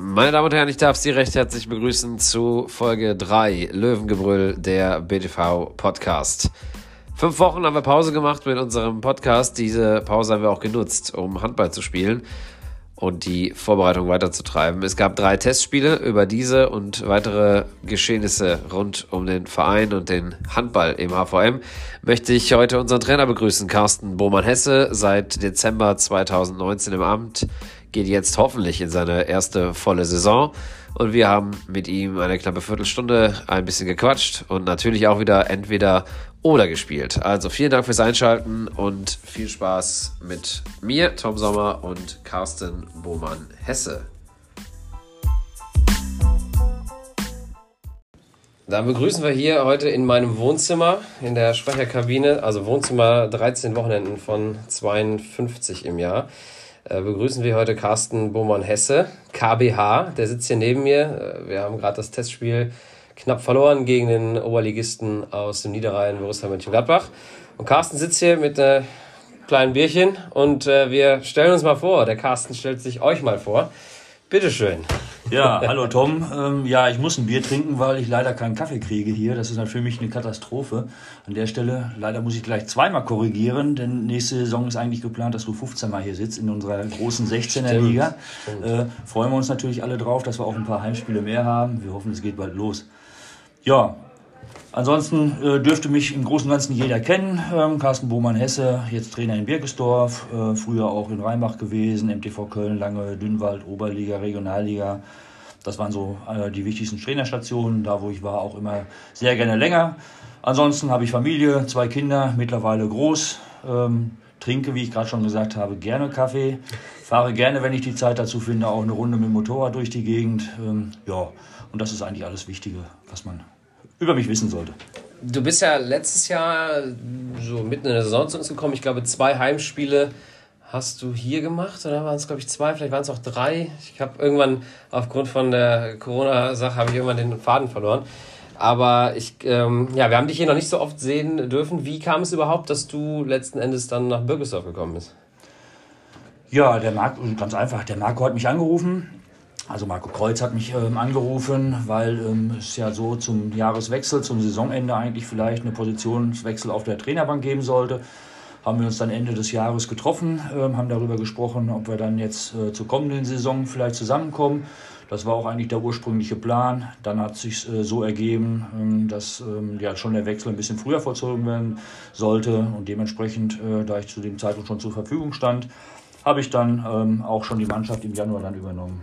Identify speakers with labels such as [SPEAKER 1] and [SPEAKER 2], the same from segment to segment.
[SPEAKER 1] Meine Damen und Herren, ich darf Sie recht herzlich begrüßen zu Folge 3 Löwengebrüll, der BTV Podcast. 5 Wochen haben wir Pause gemacht mit unserem Podcast. Diese Pause haben wir auch genutzt, um Handball zu spielen und die Vorbereitung weiterzutreiben. Es gab 3 Testspiele. Über diese und weitere Geschehnisse rund um den Verein und den Handball im HVM möchte ich heute unseren Trainer begrüßen, Carsten Bohmann-Hesse, seit Dezember 2019 im Amt, geht jetzt hoffentlich in seine erste volle Saison und wir haben mit ihm eine knappe Viertelstunde ein bisschen gequatscht und natürlich auch wieder entweder oder gespielt. Also vielen Dank fürs Einschalten und viel Spaß mit mir, Tom Sommer, und Carsten Bohmann-Hesse. Dann begrüßen wir hier heute in meinem Wohnzimmer, in der Sprecherkabine, also Wohnzimmer 13 Wochenenden von 52 im Jahr. Begrüßen wir heute Carsten Bohmann-Hesse, KBH, der sitzt hier neben mir. Wir haben gerade das Testspiel knapp verloren gegen den Oberligisten aus dem Niederrhein, Borussia Mönchengladbach. Und Carsten sitzt hier mit einem kleinen Bierchen und wir stellen uns mal vor, der Carsten stellt sich euch mal vor. Bitteschön.
[SPEAKER 2] Ja, hallo Tom. Ich muss ein Bier trinken, weil ich leider keinen Kaffee kriege hier. Das ist halt für mich eine Katastrophe. An der Stelle, leider muss ich gleich zweimal korrigieren, denn nächste Saison ist eigentlich geplant, dass du 15 Mal hier sitzt in unserer großen 16er Liga. Freuen wir uns natürlich alle drauf, dass wir auch ein paar Heimspiele mehr haben. Wir hoffen, es geht bald los. Ja, ansonsten dürfte mich im Großen und Ganzen jeder kennen. Carsten Bohmann-Hesse, jetzt Trainer in Birkesdorf, früher auch in Rheinbach gewesen, MTV Köln, lange Dünnwald, Oberliga, Regionalliga. Das waren so die wichtigsten Trainerstationen, da wo ich war, auch immer sehr gerne länger. Ansonsten habe ich Familie, 2 Kinder, mittlerweile groß, trinke, wie ich gerade schon gesagt habe, gerne Kaffee, fahre gerne, wenn ich die Zeit dazu finde, auch eine Runde mit dem Motorrad durch die Gegend. Und das ist eigentlich alles Wichtige, was man über mich wissen sollte.
[SPEAKER 1] Du bist ja letztes Jahr so mitten in der Saison zu uns gekommen. Ich glaube, 2 Heimspiele hast du hier gemacht, oder waren es, glaube ich, 2, vielleicht waren es auch 3. Ich habe irgendwann, aufgrund von der Corona-Sache, habe ich irgendwann den Faden verloren. Aber wir haben dich hier noch nicht so oft sehen dürfen. Wie kam es überhaupt, dass du letzten Endes dann nach Birkesdorf gekommen bist?
[SPEAKER 2] Ja, ganz einfach, der Marco hat mich angerufen. Also Marco Kreuz hat mich angerufen, weil es ja so zum Jahreswechsel, zum Saisonende eigentlich vielleicht eine Positionswechsel auf der Trainerbank geben sollte. Haben wir uns dann Ende des Jahres getroffen, haben darüber gesprochen, ob wir dann jetzt zur kommenden Saison vielleicht zusammenkommen. Das war auch eigentlich der ursprüngliche Plan. Dann hat es sich so ergeben, dass schon der Wechsel ein bisschen früher vollzogen werden sollte. Und dementsprechend, da ich zu dem Zeitpunkt schon zur Verfügung stand, habe ich dann auch schon die Mannschaft im Januar dann übernommen.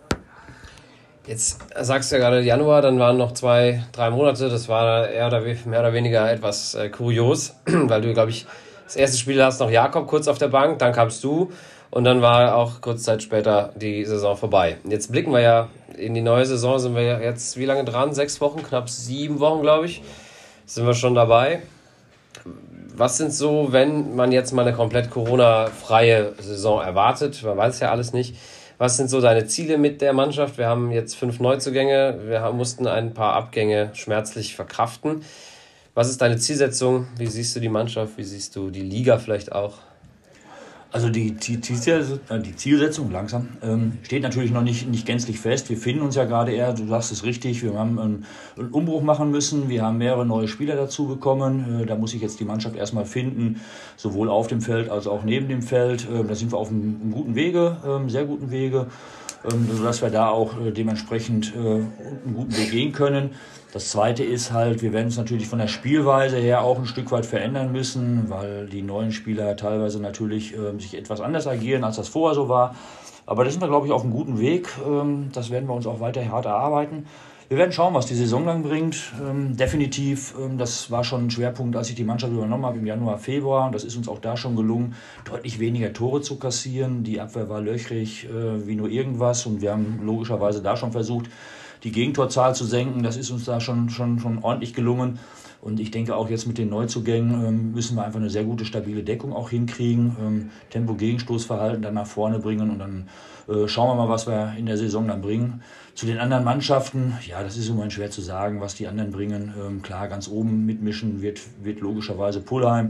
[SPEAKER 1] Jetzt sagst du ja gerade Januar, dann waren noch 2-3 Monate. Das war mehr oder weniger etwas kurios, weil du, glaube ich, das erste Spiel hast noch Jakob kurz auf der Bank, dann kamst du und dann war auch kurze Zeit später die Saison vorbei. Jetzt blicken wir ja in die neue Saison, sind wir ja jetzt wie lange dran? 6 Wochen, knapp 7 Wochen, glaube ich, sind wir schon dabei. Was sind so, wenn man jetzt mal eine komplett Corona-freie Saison erwartet, man weiß ja alles nicht, was sind so deine Ziele mit der Mannschaft? Wir haben jetzt 5 Neuzugänge, mussten ein paar Abgänge schmerzlich verkraften. Was ist deine Zielsetzung? Wie siehst du die Mannschaft? Wie siehst du die Liga vielleicht auch?
[SPEAKER 2] Also die Zielsetzung steht natürlich noch nicht gänzlich fest. Wir finden uns ja gerade eher, du sagst es richtig, wir haben einen Umbruch machen müssen. Wir haben mehrere neue Spieler dazu bekommen. Da muss sich jetzt die Mannschaft erstmal finden, sowohl auf dem Feld als auch neben dem Feld. Da sind wir auf einem guten Wege, sehr guten Wege, sodass wir da auch dementsprechend einen guten Weg gehen können. Das Zweite ist halt, wir werden uns natürlich von der Spielweise her auch ein Stück weit verändern müssen, weil die neuen Spieler teilweise natürlich sich etwas anders agieren, als das vorher so war. Aber da sind wir, glaube ich, auf einem guten Weg. Das werden wir uns auch weiter hart erarbeiten. Wir werden schauen, was die Saison lang bringt. Definitiv, das war schon ein Schwerpunkt, als ich die Mannschaft übernommen habe im Januar, Februar. Und das ist uns auch da schon gelungen, deutlich weniger Tore zu kassieren. Die Abwehr war löchrig wie nur irgendwas. Und wir haben logischerweise da schon versucht, die Gegentorzahl zu senken. Das ist uns da schon ordentlich gelungen. Und ich denke auch jetzt mit den Neuzugängen müssen wir einfach eine sehr gute, stabile Deckung auch hinkriegen. Tempo-Gegenstoßverhalten dann nach vorne bringen und dann schauen wir mal, was wir in der Saison dann bringen. Zu den anderen Mannschaften, ja, das ist im Moment schwer zu sagen, was die anderen bringen. Klar, ganz oben mitmischen wird logischerweise Pullheim.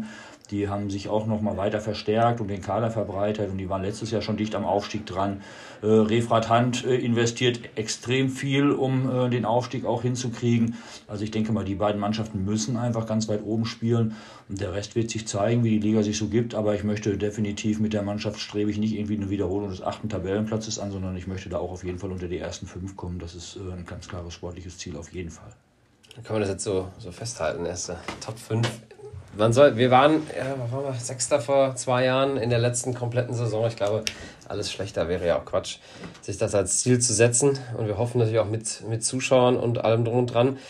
[SPEAKER 2] Die haben sich auch nochmal weiter verstärkt und den Kader verbreitert und die waren letztes Jahr schon dicht am Aufstieg dran. Refrat Hand investiert extrem viel, um den Aufstieg auch hinzukriegen. Also ich denke mal, die beiden Mannschaften müssen einfach ganz weit oben spielen und der Rest wird sich zeigen, wie die Liga sich so gibt. Aber ich möchte definitiv mit der Mannschaft strebe ich nicht irgendwie eine Wiederholung des 8. Tabellenplatzes an, sondern ich möchte da auch auf jeden Fall unter die ersten 5 kommen. Das ist ein ganz klares sportliches Ziel auf jeden Fall.
[SPEAKER 1] Dann kann man das jetzt so festhalten, erste Top 5. Wir waren 6. vor 2 Jahren in der letzten kompletten Saison. Ich glaube, alles schlechter wäre ja auch Quatsch, sich das als Ziel zu setzen. Und wir hoffen natürlich auch mit Zuschauern und allem drum und dran,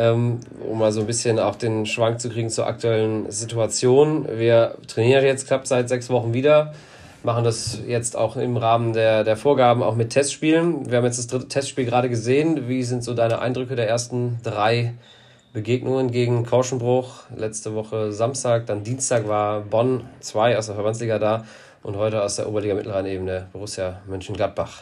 [SPEAKER 1] um mal so ein bisschen auch den Schwank zu kriegen zur aktuellen Situation. Wir trainieren jetzt knapp seit 6 Wochen wieder, machen das jetzt auch im Rahmen der Vorgaben auch mit Testspielen. Wir haben jetzt das 3. Testspiel gerade gesehen. Wie sind so deine Eindrücke der ersten 3 Begegnungen gegen Korschenbruch? Letzte Woche Samstag, dann Dienstag war Bonn 2 aus der Verbandsliga da und heute aus der Oberliga Mittelrheinebene Borussia Mönchengladbach.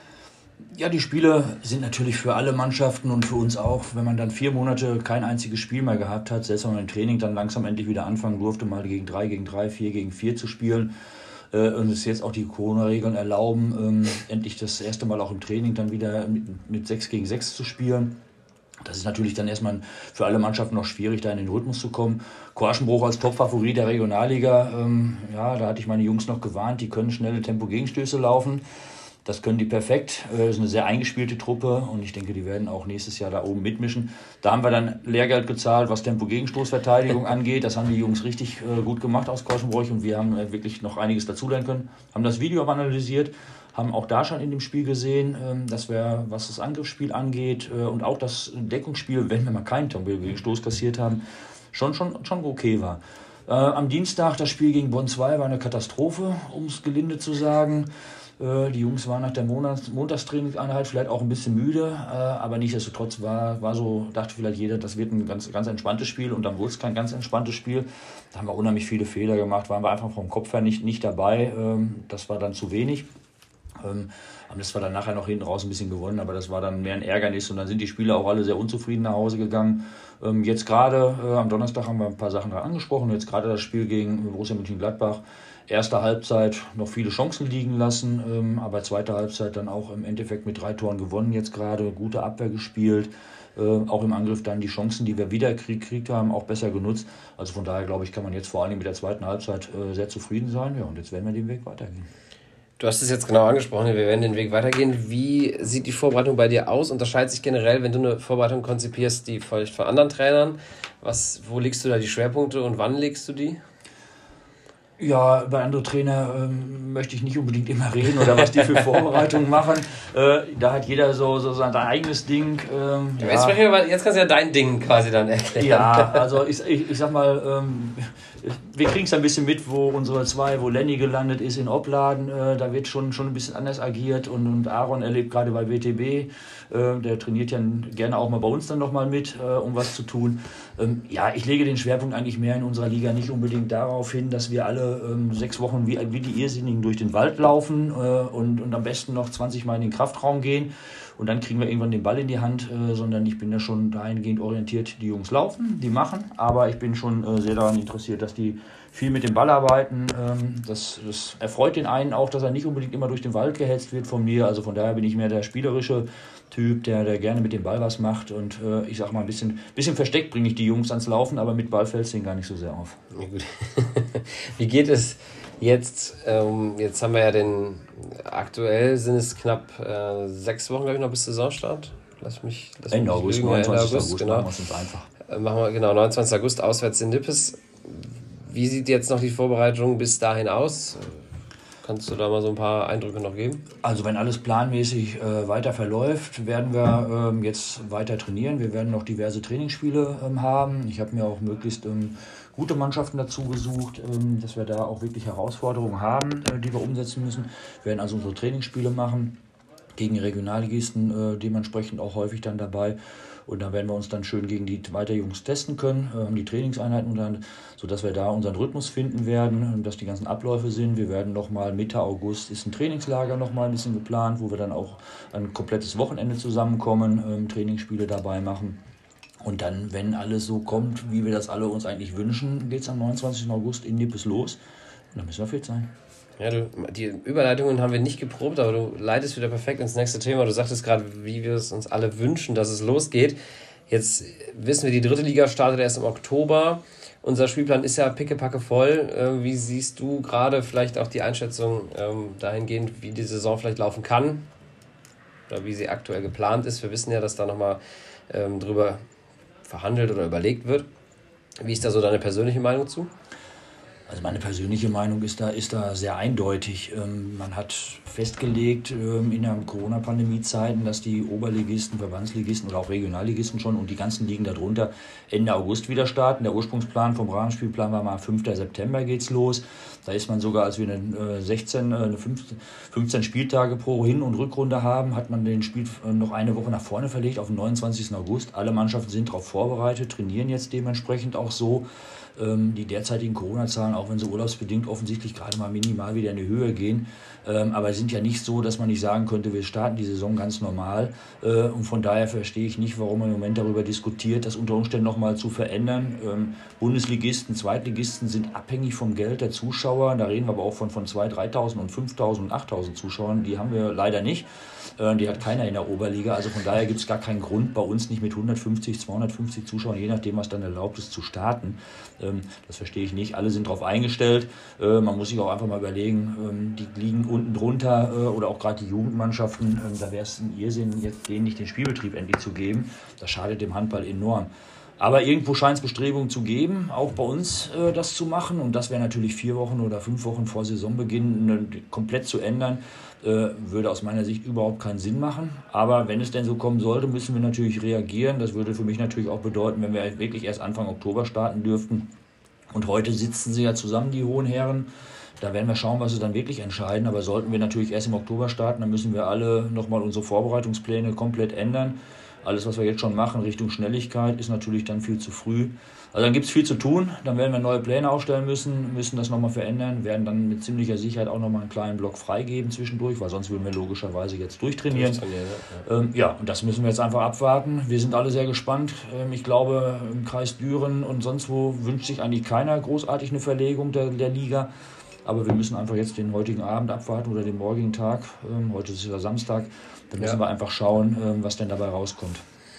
[SPEAKER 2] Ja, die Spiele sind natürlich für alle Mannschaften und für uns auch, wenn man dann 4 Monate kein einziges Spiel mehr gehabt hat, selbst wenn man im Training dann langsam endlich wieder anfangen durfte, mal gegen 3, 4 gegen 4 zu spielen und es jetzt auch die Corona-Regeln erlauben, endlich das erste Mal auch im Training dann wieder mit 6 gegen 6 zu spielen. Das ist natürlich dann erstmal für alle Mannschaften noch schwierig, da in den Rhythmus zu kommen. Korschenbruch als Top-Favorit der Regionalliga, da hatte ich meine Jungs noch gewarnt, die können schnelle Tempo-Gegenstöße laufen. Das können die perfekt. Das ist eine sehr eingespielte Truppe und ich denke, die werden auch nächstes Jahr da oben mitmischen. Da haben wir dann Lehrgeld gezahlt, was Tempo-Gegenstoßverteidigung angeht. Das haben die Jungs richtig gut gemacht aus Korschenbruch und wir haben wirklich noch einiges dazulernen können. Haben das Video aber analysiert, haben auch da schon in dem Spiel gesehen, dass wir, was das Angriffsspiel angeht und auch das Deckungsspiel, wenn wir mal keinen Tempo-Gegenstoß kassiert haben, schon okay war. Am Dienstag das Spiel gegen Bonn 2 war eine Katastrophe, um es gelinde zu sagen. Die Jungs waren nach der Montagstrainingseinheit vielleicht auch ein bisschen müde, aber nichtsdestotrotz war so, dachte vielleicht jeder, das wird ein ganz entspanntes Spiel und dann wurde es kein ganz entspanntes Spiel. Da haben wir unheimlich viele Fehler gemacht, waren wir einfach vom Kopf her nicht dabei. Das war dann zu wenig. Haben das zwar dann nachher noch hinten raus ein bisschen gewonnen, aber das war dann mehr ein Ärgernis und dann sind die Spieler auch alle sehr unzufrieden nach Hause gegangen. Jetzt gerade am Donnerstag haben wir ein paar Sachen angesprochen, jetzt gerade das Spiel gegen Borussia Mönchengladbach. Erste Halbzeit noch viele Chancen liegen lassen, aber zweite Halbzeit dann auch im Endeffekt mit 3 Toren gewonnen jetzt gerade, gute Abwehr gespielt, auch im Angriff dann die Chancen, die wir wieder gekriegt haben, auch besser genutzt. Also von daher glaube ich, kann man jetzt vor allem mit der zweiten Halbzeit sehr zufrieden sein. Ja, und jetzt werden wir den Weg weitergehen.
[SPEAKER 1] Du hast es jetzt genau angesprochen, wir werden den Weg weitergehen. Wie sieht die Vorbereitung bei dir aus? Unterscheidet sich generell, wenn du eine Vorbereitung konzipierst, die vielleicht von anderen Trainern? Wo legst du da die Schwerpunkte und wann legst du die?
[SPEAKER 2] Ja, über andere Trainer möchte ich nicht unbedingt immer reden oder was die für Vorbereitungen machen. Da hat jeder so sein eigenes Ding.
[SPEAKER 1] Jetzt kannst du ja dein Ding quasi dann erklären.
[SPEAKER 2] Ja, also ich sag mal, wir kriegen es ein bisschen mit, wo Lenny gelandet ist in Opladen. Da wird schon ein bisschen anders agiert und Aaron erlebt gerade bei WTB. Der trainiert ja gerne auch mal bei uns dann nochmal mit, um was zu tun. Ich lege den Schwerpunkt eigentlich mehr in unserer Liga nicht unbedingt darauf hin, dass wir alle 6 Wochen wie die Irrsinnigen durch den Wald laufen und am besten noch 20 Mal in den Kraftraum gehen und dann kriegen wir irgendwann den Ball in die Hand, sondern ich bin da schon dahingehend orientiert, die Jungs laufen, die machen, aber ich bin schon sehr daran interessiert, dass die viel mit dem Ball arbeiten. Das erfreut den einen auch, dass er nicht unbedingt immer durch den Wald gehetzt wird von mir, also von daher bin ich mehr der spielerische Typ, der gerne mit dem Ball was macht und ich sag mal, ein bisschen versteckt bringe ich die Jungs ans Laufen, aber mit Ball fällt es denen gar nicht so sehr auf.
[SPEAKER 1] Ja, gut. Wie geht es jetzt? Jetzt haben wir ja aktuell sind es knapp 6 Wochen, glaube ich, noch bis Saisonstart.
[SPEAKER 2] Ende August, 29. August,
[SPEAKER 1] genau.
[SPEAKER 2] Machen wir es uns einfach.
[SPEAKER 1] Machen wir, genau, 29. August auswärts in Nippes. Wie sieht jetzt noch die Vorbereitung bis dahin aus? Kannst du da mal so ein paar Eindrücke noch geben?
[SPEAKER 2] Also wenn alles planmäßig weiter verläuft, werden wir jetzt weiter trainieren. Wir werden noch diverse Trainingsspiele haben. Ich habe mir auch möglichst gute Mannschaften dazu gesucht, dass wir da auch wirklich Herausforderungen haben, die wir umsetzen müssen. Wir werden also unsere Trainingsspiele machen, gegen Regionalligisten dementsprechend auch häufig dann dabei. Und da werden wir uns dann schön gegen die weiter Jungs testen können, haben die Trainingseinheiten dann, sodass wir da unseren Rhythmus finden werden, dass die ganzen Abläufe sind. Wir werden nochmal Mitte August ist ein Trainingslager nochmal ein bisschen geplant, wo wir dann auch ein komplettes Wochenende zusammenkommen, Trainingsspiele dabei machen. Und dann, wenn alles so kommt, wie wir das alle uns eigentlich wünschen, geht es am 29. August in Nippes los. Und dann müssen wir fit sein.
[SPEAKER 1] Ja, die Überleitungen haben wir nicht geprobt, aber du leitest wieder perfekt ins nächste Thema. Du sagtest gerade, wie wir es uns alle wünschen, dass es losgeht. Jetzt wissen wir, die 3. Liga startet erst im Oktober. Unser Spielplan ist ja pickepacke voll. Wie siehst du gerade vielleicht auch die Einschätzung dahingehend, wie die Saison vielleicht laufen kann? Oder wie sie aktuell geplant ist? Wir wissen ja, dass da nochmal drüber verhandelt oder überlegt wird. Wie ist da so deine persönliche Meinung zu?
[SPEAKER 2] Also meine persönliche Meinung ist da sehr eindeutig. Man hat festgelegt in der Corona-Pandemie-Zeiten, dass die Oberligisten, Verbandsligisten oder auch Regionalligisten schon und die ganzen Ligen darunter Ende August wieder starten. Der Ursprungsplan vom Rahmenspielplan war mal 5. September geht's los. Da ist man sogar, als wir 15 Spieltage pro Hin- und Rückrunde haben, hat man den Spiel noch eine Woche nach vorne verlegt auf den 29. August. Alle Mannschaften sind darauf vorbereitet, trainieren jetzt dementsprechend auch so. Die derzeitigen Corona-Zahlen, auch wenn sie urlaubsbedingt offensichtlich gerade mal minimal wieder in die Höhe gehen, aber sind ja nicht so, dass man nicht sagen könnte, wir starten die Saison ganz normal. Und von daher verstehe ich nicht, warum man im Moment darüber diskutiert, das unter Umständen nochmal zu verändern. Bundesligisten, Zweitligisten sind abhängig vom Geld der Zuschauer. Da reden wir aber auch von 2.000, 3.000 und 5.000 und 8.000 Zuschauern. Die haben wir leider nicht. Die hat keiner in der Oberliga. Also von daher gibt es gar keinen Grund, bei uns nicht mit 150, 250 Zuschauern, je nachdem, was dann erlaubt ist, zu starten. Das verstehe ich nicht. Alle sind darauf eingestellt. Man muss sich auch einfach mal überlegen, die Ligen unten drunter oder auch gerade die Jugendmannschaften, da wäre es ein Irrsinn, jetzt denen nicht den Spielbetrieb endlich zu geben. Das schadet dem Handball enorm. Aber irgendwo scheint es Bestrebungen zu geben, auch bei uns das zu machen. Und das wäre natürlich 4 Wochen oder 5 Wochen vor Saisonbeginn komplett zu ändern, würde aus meiner Sicht überhaupt keinen Sinn machen. Aber wenn es denn so kommen sollte, müssen wir natürlich reagieren. Das würde für mich natürlich auch bedeuten, wenn wir wirklich erst Anfang Oktober starten dürften. Und heute sitzen sie ja zusammen, die hohen Herren. Da werden wir schauen, was sie dann wirklich entscheiden. Aber sollten wir natürlich erst im Oktober starten, dann müssen wir alle nochmal unsere Vorbereitungspläne komplett ändern. Alles, was wir jetzt schon machen Richtung Schnelligkeit, ist natürlich dann viel zu früh. Also dann gibt es viel zu tun. Dann werden wir neue Pläne aufstellen müssen das nochmal verändern, werden dann mit ziemlicher Sicherheit auch nochmal einen kleinen Block freigeben zwischendurch, weil sonst würden wir logischerweise jetzt durchtrainieren. Ja, und das müssen wir jetzt einfach abwarten. Wir sind alle sehr gespannt. Ich glaube, im Kreis Düren und sonst wo wünscht sich eigentlich keiner großartig eine Verlegung der Liga. Aber wir müssen einfach jetzt den heutigen Abend abwarten oder den morgigen Tag. Heute ist ja Samstag. Da müssen wir einfach schauen, was denn dabei rauskommt.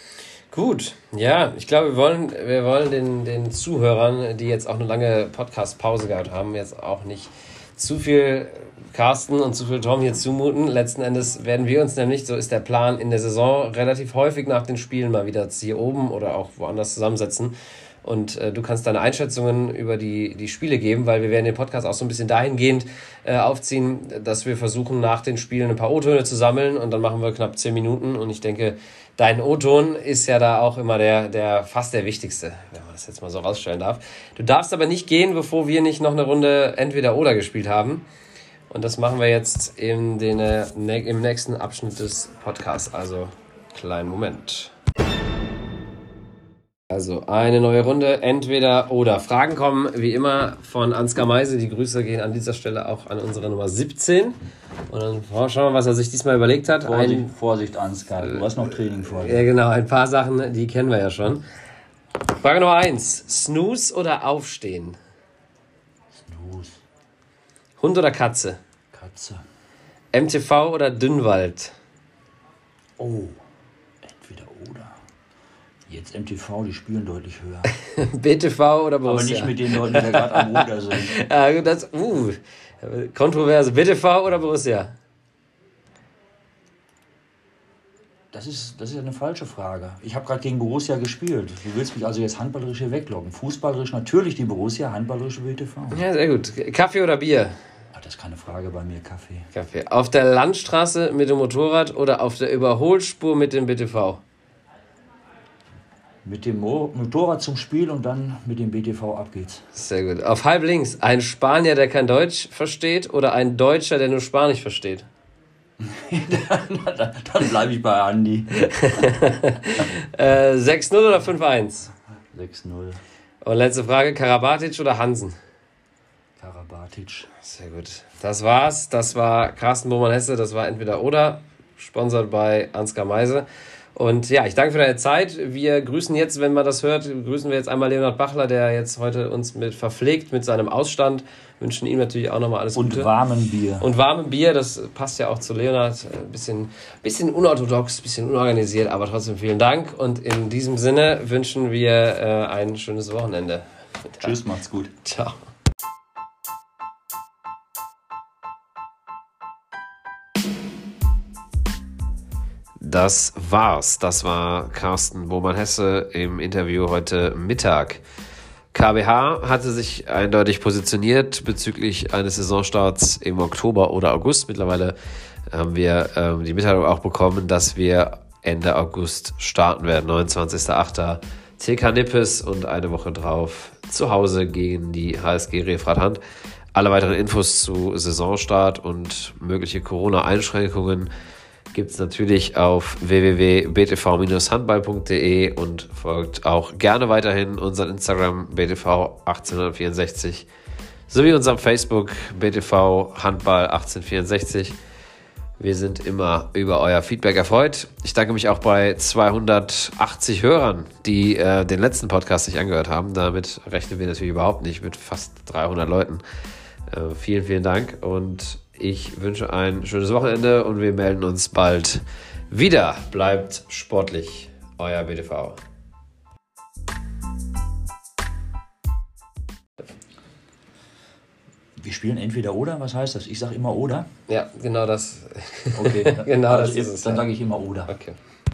[SPEAKER 1] Gut, ja, ich glaube, wir wollen den Zuhörern, die jetzt auch eine lange Podcast-Pause gehabt haben, jetzt auch nicht zu viel Carsten und zu viel Tom hier zumuten. Letzten Endes werden wir uns nämlich, so ist der Plan, in der Saison relativ häufig nach den Spielen mal wieder hier oben oder auch woanders zusammensetzen. Und du kannst deine Einschätzungen über die Spiele geben, weil wir werden den Podcast auch so ein bisschen dahingehend aufziehen, dass wir versuchen, nach den Spielen ein paar O-Töne zu sammeln und dann machen wir knapp 10 Minuten und ich denke, dein O-Ton ist ja da auch immer der fast der wichtigste, wenn man das jetzt mal so rausstellen darf. Du darfst aber nicht gehen, bevor wir nicht noch eine Runde Entweder-Oder gespielt haben. Und das machen wir jetzt im nächsten Abschnitt des Podcasts. Also, kleinen Moment. Also, eine neue Runde, Entweder-Oder. Fragen kommen wie immer von Ansgar Meise. Die Grüße gehen an dieser Stelle auch an unsere Nummer 17. Und dann schauen wir mal, was er sich diesmal überlegt hat.
[SPEAKER 2] Vorsicht, Ansgar, du hast noch Training vor dir.
[SPEAKER 1] Ja, genau, ein paar Sachen, die kennen wir ja schon. Frage Nummer 1. Snooze oder Aufstehen?
[SPEAKER 2] Snooze.
[SPEAKER 1] Hund oder Katze?
[SPEAKER 2] Katze.
[SPEAKER 1] MTV oder Dünnwald?
[SPEAKER 2] Oh, entweder oder. Jetzt MTV, die spielen deutlich höher.
[SPEAKER 1] BTV oder Borussia?
[SPEAKER 2] Aber nicht mit den Leuten, die da gerade am Ruder sind.
[SPEAKER 1] Ja, kontroverse. BTV oder Borussia?
[SPEAKER 2] Das ist ja eine falsche Frage. Ich habe gerade gegen Borussia gespielt. Du willst mich also jetzt handballerisch hier weglocken. Fußballerisch natürlich die Borussia, handballerisch BTV.
[SPEAKER 1] Ja, sehr gut. Kaffee oder Bier?
[SPEAKER 2] Das ist keine Frage bei mir, Kaffee.
[SPEAKER 1] Auf der Landstraße mit dem Motorrad oder auf der Überholspur mit dem BTV?
[SPEAKER 2] Mit dem Motorrad zum Spiel und dann mit dem BTV ab geht's.
[SPEAKER 1] Sehr gut. Auf halb links, ein Spanier, der kein Deutsch versteht oder ein Deutscher, der nur Spanisch versteht?
[SPEAKER 2] Dann bleibe ich bei Andi.
[SPEAKER 1] 6-0 oder 5-1?
[SPEAKER 2] 6-0.
[SPEAKER 1] Und letzte Frage, Karabatic oder Hansen?
[SPEAKER 2] Karabatic.
[SPEAKER 1] Sehr gut. Das war's. Das war Carsten Bohmann-Hesse. Das war Entweder oder. Sponsert bei Ansgar Meise. Und ja, ich danke für deine Zeit. Wir grüßen jetzt, wenn man das hört, grüßen wir jetzt einmal Leonhard Bachler, der jetzt heute uns mit verpflegt mit seinem Ausstand. Wünschen ihm natürlich auch nochmal alles Gute.
[SPEAKER 2] Und warmen Bier.
[SPEAKER 1] Und warmen Bier, das passt ja auch zu Leonhard. Ein bisschen unorthodox, ein bisschen unorganisiert, aber trotzdem vielen Dank. Und in diesem Sinne wünschen wir ein schönes Wochenende.
[SPEAKER 2] Tschüss, macht's gut.
[SPEAKER 1] Ciao. Das war's. Das war Carsten Bohmann-Hesse im Interview heute Mittag. KBH hatte sich eindeutig positioniert bezüglich eines Saisonstarts im Oktober oder August. Mittlerweile haben wir die Mitteilung auch bekommen, dass wir Ende August starten werden. 29.08. TK Nippes und eine Woche drauf zu Hause gegen die HSG Refrathand. Alle weiteren Infos zu Saisonstart und mögliche Corona-Einschränkungen gibt es natürlich auf www.btv-handball.de und folgt auch gerne weiterhin unseren Instagram BTV 1864 sowie unserem Facebook BTV Handball 1864. Wir sind immer über euer Feedback erfreut. Ich danke mich auch bei 280 Hörern, die den letzten Podcast nicht angehört haben. Damit rechnen wir natürlich überhaupt nicht mit fast 300 Leuten. Vielen, vielen Dank und ich wünsche ein schönes Wochenende und wir melden uns bald wieder. Bleibt sportlich, euer BTV.
[SPEAKER 2] Wir spielen entweder oder, was heißt das? Ich sage immer oder.
[SPEAKER 1] Ja, genau das.
[SPEAKER 2] Okay,
[SPEAKER 1] genau
[SPEAKER 2] also
[SPEAKER 1] das ist es.
[SPEAKER 2] Dann sage ich immer oder.
[SPEAKER 1] Okay.